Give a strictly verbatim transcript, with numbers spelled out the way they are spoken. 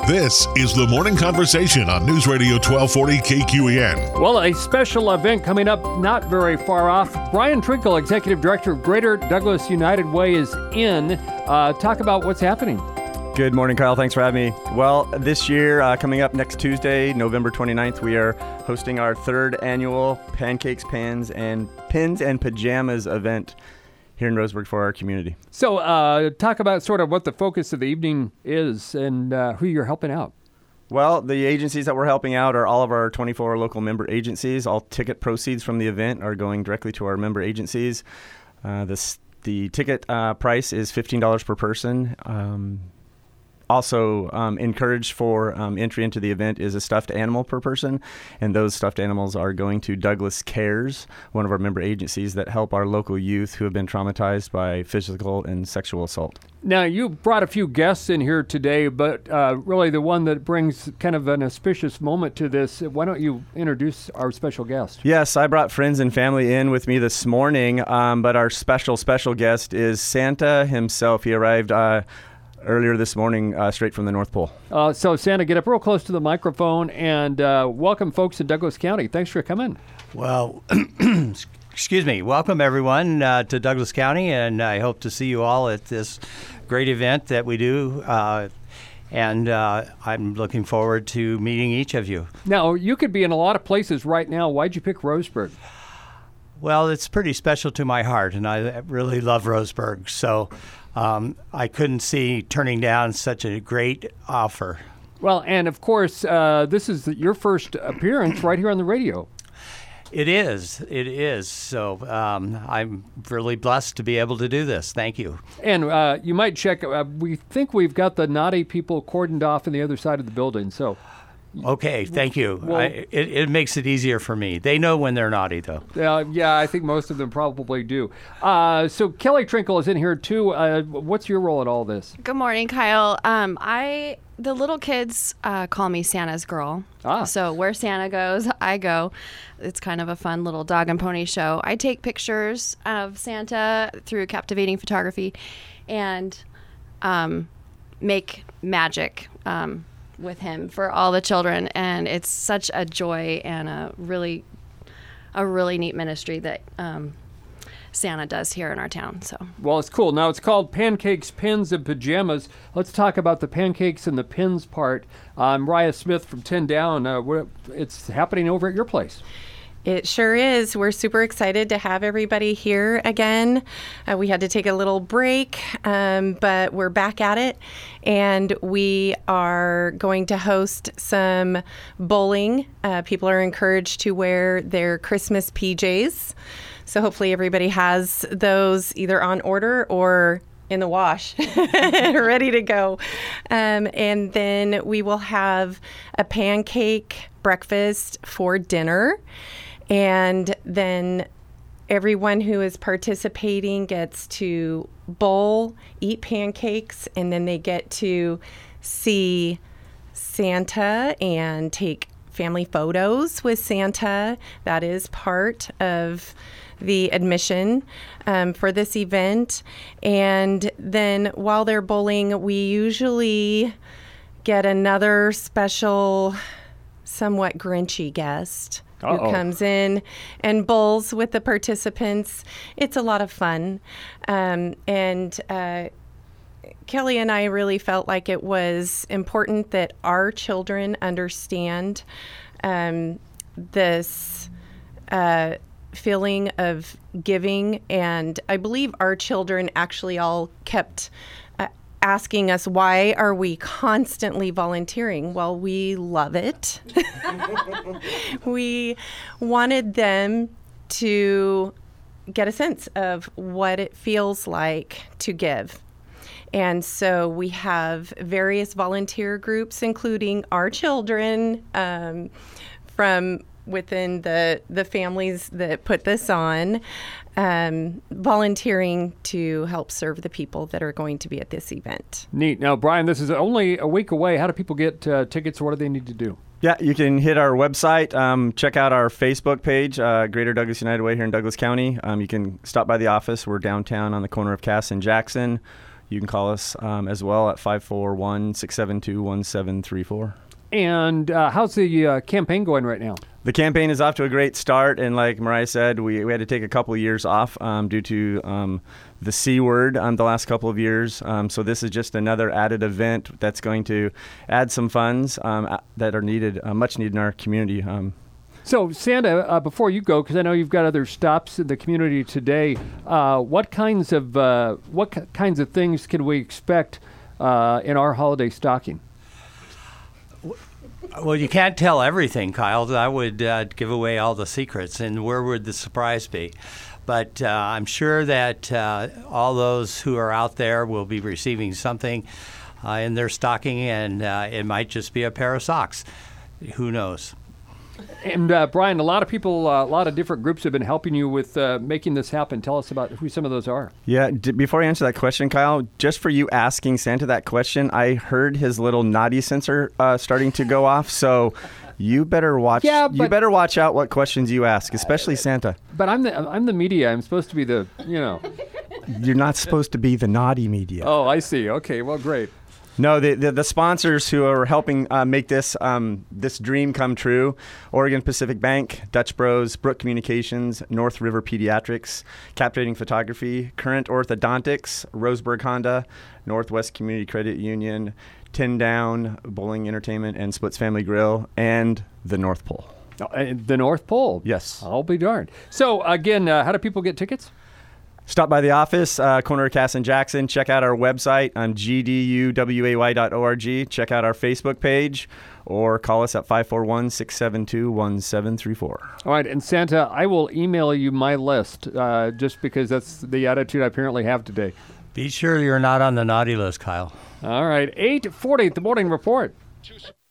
This is the Morning Conversation on News Radio twelve forty K Q E N. Well, a special event coming up not very far off. Brian Trinkle, Executive Director of Greater Douglas United Way, is in. Uh, talk about what's happening. Good morning, Kyle. Thanks for having me. Well, this year, uh, coming up next Tuesday, November twenty-ninth, we are hosting our third annual Pancakes, Pans, and Pins and Pajamas event here in Roseburg for our community. So uh, talk about sort of what the focus of the evening is and uh, who you're helping out. Well, the agencies that we're helping out are all of our twenty-four local member agencies. All ticket proceeds from the event are going directly to our member agencies. Uh, this, the ticket uh, price is fifteen dollars per person. Um, Also um, encouraged for um, entry into the event is a stuffed animal per person, and those stuffed animals are going to Douglas Cares, one of our member agencies that help our local youth who have been traumatized by physical and sexual assault. Now, you brought a few guests in here today, but uh, really the one that brings kind of an auspicious moment to this, why don't you introduce our special guest? Yes, I brought friends and family in with me this morning, um, but our special, special guest is Santa himself. He arrived uh, earlier this morning, uh, straight from the North Pole. Uh, so, Santa, get up real close to the microphone and uh, welcome folks in Douglas County. Thanks for coming. Well, excuse me. Welcome, everyone, uh, to Douglas County, and I hope to see you all at this great event that we do. Uh, and uh, I'm looking forward to meeting each of you. Now, you could be in a lot of places right now. Why'd you pick Roseburg? Well, it's pretty special to my heart, and I really love Roseburg. So um, I couldn't see turning down such a great offer. Well, and of course, uh, this is your first appearance right here on the radio. It is. It is. So um, I'm really blessed to be able to do this. Thank you. And uh, you might check, uh, we think we've got the naughty people cordoned off on the other side of the building. So. Okay, thank you. Well, I, it, it makes it easier for me. They know when they're naughty, though. Uh, yeah, I think most of them probably do. Uh, so Kelly Trinkle is in here, too. Uh, what's your role in all this? Good morning, Kyle. Um, I the little kids uh, call me Santa's girl. Ah. So where Santa goes, I go. It's kind of a fun little dog and pony show. I take pictures of Santa through captivating photography and um, make magic um with him for all the children, and it's such a joy and a really a really neat ministry that um, Santa does here in our town. So well, it's cool. Now it's called Pancakes, Pins, and Pajamas. Let's talk about the pancakes and the pins part. I'm Raya Smith from ten down. Uh, it's happening over at your place. It sure is. We're super excited to have everybody here again. Uh, we had to take a little break, um, but we're back at it. And we are going to host some bowling. Uh, people are encouraged to wear their Christmas P Js. So hopefully everybody has those either on order or in the wash, ready to go. Um, and then we will have a pancake breakfast for dinner. And then everyone who is participating gets to bowl, eat pancakes, and then they get to see Santa and take family photos with Santa. That is part of the admission um, for this event. And then while they're bowling, we usually get another special, somewhat Grinchy guest. Uh-oh. Who comes in and bowls with the participants. It's a lot of fun. Um, and uh, Kelly and I really felt like it was important that our children understand um, this uh, feeling of giving. And I believe our children actually all kept asking us, why are we constantly volunteering? Well, we love it. We wanted them to get a sense of what it feels like to give. And so we have various volunteer groups, including our children, um, from within the the families that put this on, um, volunteering to help serve the people that are going to be at this event. Neat. Now, Brian, this is only a week away. How do people get uh, tickets? What do they need to do? Yeah, you can hit our website, um, check out our Facebook page, uh, Greater Douglas United Way here in Douglas County. Um, you can stop by the office. We're downtown on the corner of Cass and Jackson. you can call us um, as well at five four one, six seven two, one seven three four. And uh, how's the uh, campaign going right now? The campaign is off to a great start, and like Mariah said, we, we had to take a couple of years off um, due to um, the C word um, the last couple of years. Um, so this is just another added event that's going to add some funds um, that are needed, uh, much needed in our community. Um, So, Santa, uh, before you go, because I know you've got other stops in the community today, uh, what kinds of uh, what ki- kinds of things can we expect uh, in our holiday stocking? Well, you can't tell everything, Kyle. I would uh, give away all the secrets, and where would the surprise be? But uh, I'm sure that uh, all those who are out there will be receiving something uh, in their stocking, and uh, it might just be a pair of socks. Who knows? And uh, Brian, a lot of people, uh, a lot of different groups have been helping you with uh, making this happen. Tell us about who some of those are. Yeah, d- before I answer that question, Kyle, just for you asking Santa that question, I heard his little naughty sensor uh, starting to go off. So you better watch. Yeah, you but- better watch out what questions you ask, especially Santa. But I'm the I'm the media. I'm supposed to be the you know. You're not supposed to be the naughty media. Oh, I see. Okay, well, great. No, the, the the sponsors who are helping uh, make this um, this dream come true: Oregon Pacific Bank, Dutch Bros, Brook Communications, North River Pediatrics, Captivating Photography, Current Orthodontics, Roseburg Honda, Northwest Community Credit Union, Tin Down, Bowling Entertainment, and Splits Family Grill, and the North Pole. Oh, uh, the North Pole. Yes. I'll be darned. So again, uh, how do people get tickets? Stop by the office, uh, corner of Cass and Jackson. Check out our website on g d u w a y dot org. Check out our Facebook page, or call us at five four one, six seven two, one seven three four. All right, and Santa, I will email you my list uh, just because that's the attitude I apparently have today. Be sure you're not on the naughty list, Kyle. All right, eight forty, the morning report.